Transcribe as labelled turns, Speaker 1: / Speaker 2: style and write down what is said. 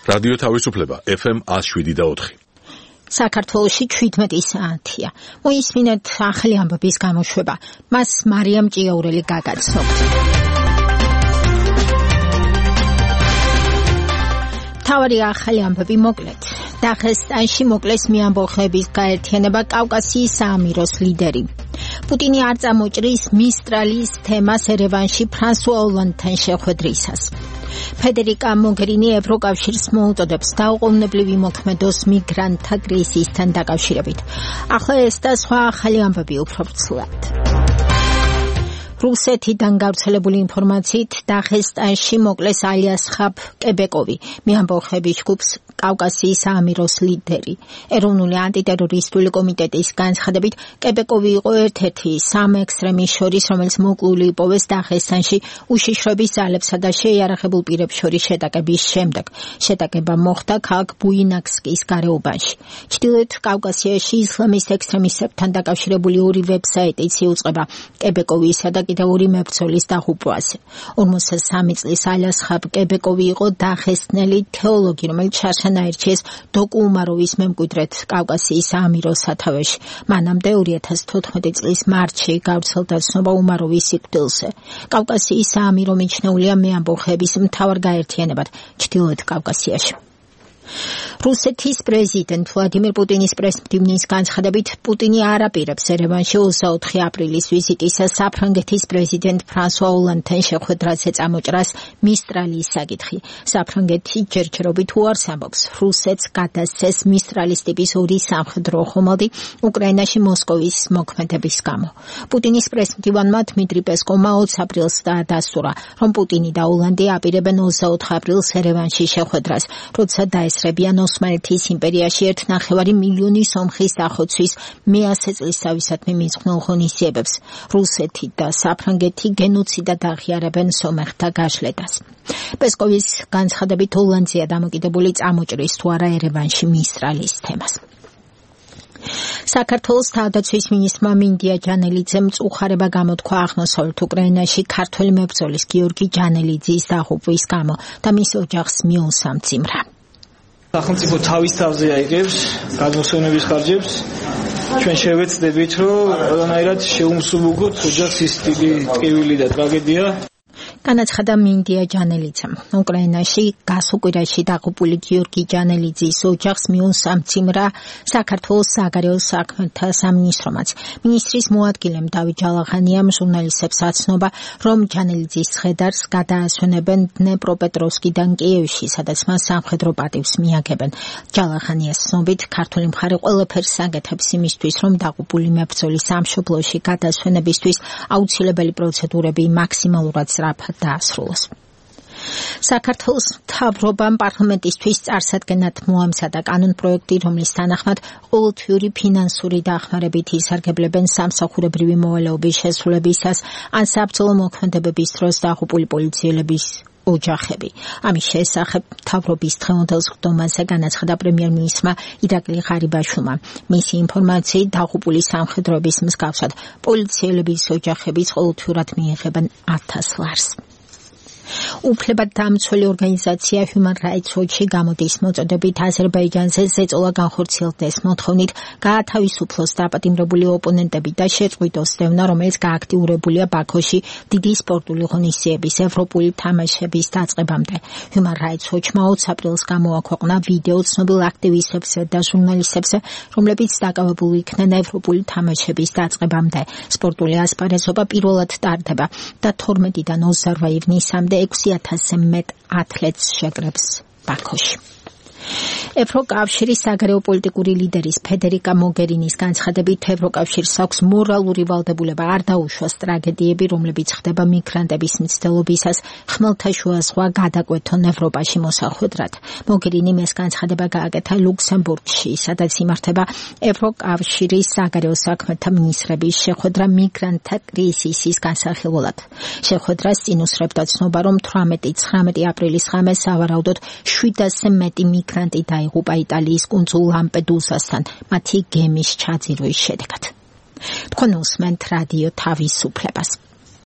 Speaker 1: რადიო თავისუფლება FM 107.4.
Speaker 2: საქართველოში 17 საათია. მოისმინეთ ახალი ამბების გამოშვება. მას მარიამ ჭიაურელი გაგაცნობთ. თავარი ახალი ამბები მოკლედ. დაღესტანში მოკლეს მეამბოხების გაერთიანება კავკასიის საამიროს ლიდერი. პუტინი არ წამოჭრის მისტრალის თემას ერევანში ფრანსუა ოლანდთან შეხვედრისას. ფედერიკა მოგერინი ევროკავშირს მოუწოდებს დაუყოვნებლივი მოქმედოს მიგრანტთა კრიზისთან დაკავშირებით. ახლა ეს და სხვა ახალი ამბები უფრო ვრცლად. რუსეთიდან გავრცელებული ინფორმაციით დაღესტანში მოკლეს ალიასხაბ კებეკოვი, მეამბოხების ჯგუფს კავკასიის საამიროს ლიდერი. ეროვნული ანტიტერორისტული კომიტეტის განცხადებით, კებეკოვი იყო ერთ-ერთი სამ ექსტრემის შორის, რომელიც მოკლული იპოვეს დაღესტანში უშიშროების ძალებსა და შეიარაღებულ პირებს შორის შეტაკების შემდეგ. შეტაკება მოხდა ქალაქ ბუინაკსკის გარეუბანში. ჩრდილოეთ კავკასიაში ისლამის ექსტრემისტებთან დაკავშირებული ორი ვებსაიტიც იუწყება კებეკოვისა და კიდევ ორი მებრძოლის დაღუპვას. 53 წლის ალიასხაბ კებეკოვი იყო დაღესტნელი თეოლოგი, რომელიც შარშან აირჩიეს დოკუ-უმაროვის მემკვიდრედ კავკასიის საამიროს სათავეში. მანამდე 2014 წლის მარტში გავრცელდა ცნობა უმაროვის სიკვდილზე. კავკასიის საამირო მიჩნეულია მეამბოხების მთავარ გაერთიანებად ჩრდილოეთ კავკასიაში. რუსეთის პრეზიდენტ ვლადიმირ პუტინის პრესმდივნის განცხადებით, პუტინი არ აპირებს ერევანში 24 აპრილის ვიზიტისას საფრანგეთის პრეზიდენტ ფრანსუა ოლანდთან შეხვედრაზე წამოჭრას მისტრალის საკითხი. საფრანგეთი ჯერჯერობით უარს ამბობს რუსეთს გადასცეს მისტრალის ტიპის ორი სამხედრო ხომალდი უკრაინაში მოსკოვის მოქმედების გამო. პუტინის პრესმდივანმა დმიტრი პესკოვმა 20 აპრილს დაადასტურა, რომ პუტინი და ოლანდი აპირებენ 24 აპრილს ერევანში შეხვედრას, როცა დაესწრებიან ოსმალეთის იმპერიაში 1,5 მილიონი სომხის დახოცვის მე-100 წლისთავისადმი მიძღვნილ ღონისძიებებს. რუსეთი და საფრანგეთი გენოციდად აღიარებენ სომეხთა გაშლედას. პესკოვის განცხადებით ოლანდია დამოკიდებული წამოჭრის თუ არა ერევანში მისტრალის თემას. საქართველოს თავდაცვის მინისტრმა მინდია ჯანელიძემ მწუხარება გამოთქვა აღმოსავლეთ უკრაინაში ქართველი მებრძოლის გიორგი ჯანელიძის დაღუპვის გამო და მის ოჯახს მიუსამძიმრა.
Speaker 3: სახელმწიფო თავის თავზე აიღებს გადმოსვენების ხარჯებს. ჩვენ შევეცდებით, რომ ყველანაირად შეუმსუბუქოთ ოჯახს ის დიდი ტკივილი და ტრაგედია.
Speaker 2: განაცხადა მინდია ჯანელიძემ. უკრაინაში გასუკვირაში დაღუპული გიორგი ჯანელიძის ოჯახს მიუსამძიმრა საქართველოს საგარეო საქმეთა სამინისტრომაც. მინისტრის მოადგილემ დავით ჯალაღანიამ ჟურნალისტებს აცნობა, რომ ჯანელიძის ცხედარს გადაასვენებენ დნეპროპეტროვსკიდან კიევში, სადაც მას სამხედრო პატივს მიაგებენ. ჯალაღანიას ცნობით, ქართული მხარე ყველაფერს აკეთებს იმისთვის, რომ დაღუპული მებრძოლის სამშობლოში გადასვენებისთვის აუცილებელი პროცედურები მაქსიმალურად სწრაფად დაასრულოს. საქართველოს მთავრობამ პარლამენტისთვის წარსადგენად მოამზადა კანონპროექტი, რომლის თანახმად ყოველთვიური ფინანსური დახმარებით ისარგებლებენ სამსახურებრივი მოვალეობის შესრულებისას ან საბრძოლო მოქმედებების დროს დაღუპული პოლიციელების ოჯახები. ამის შესახებ მთავრობის დღევანდელ სხდომაზე განაცხადა პრემიერ-მინისტრმა ირაკლი ღარიბაშვილმა. მისი ინფორმაციით დაღუპული სამხედროების მსგავსად პოლიციელების ოჯახებიც ყოველთვიურად მიიღებენ 1000 ლარს. უფლებად დამცველი ორგანიზაცია Human Rights Watch-ი გამოდის მოწოდებით აზერბაიჯანზე ზეწოლა განხორციელდეს მოთხოვნით გაათავისუფლოს დაპატიმრებული ოპონენტები და შეწყვიტოს დევნა, რომელიც გააქტიურებულია ბაქოში დიდი სპორტული ღონისძიების ევროპული თამაშების დაწყებამდე. Human Rights Watch-მა 20 აპრილს გამოაქვეყნა ვიდეო ცნობილ აქტივისტებზე და ჟურნალისტებზე, რომლებიც დაკავებული იქნენ ევროპული თამაშების დაწყებამდე. სპორტული ასპარეზობა პირველად ტარდება და 12-დან 28 ივნისამდე 6000-ზე მეტ ათლეტს შეკრებს ბაქოში. ევროკავშირის საგარეო პოლიტიკური ლიდერის ფედერიკა მოგერინის განცხადებით, ევროკავშირს აქვს მორალური ვალდებულება არ დაუშვას ტრაგედიები, რომლებიც ხდება მიგრანტების მცდელობისას ხმელთაშუა ზღვა გადაკვეთონ ევროპაში მოსახვედრად. მოგერინიმ ეს განცხადება გააკეთა ლუქსემბურგში, სადაც იმართება ევროკავშირის საგარეო საქმეთა მინისტრების შეხვედრა მიგრანტთა კრიზისის განსახილველად. შეხვედრას წინ უსწრებდა ცნობა, რომ 18-19 აპრილის ღამეს სავარაუდოდ 700-ზე მეტი მიგრანტი დაიღუპა იტალიის კუნძულ ლამპედუსასთან მათი გემის ჩაძირვის შედეგად. თქვენ უსმენთ რადიო თავისუფლებას.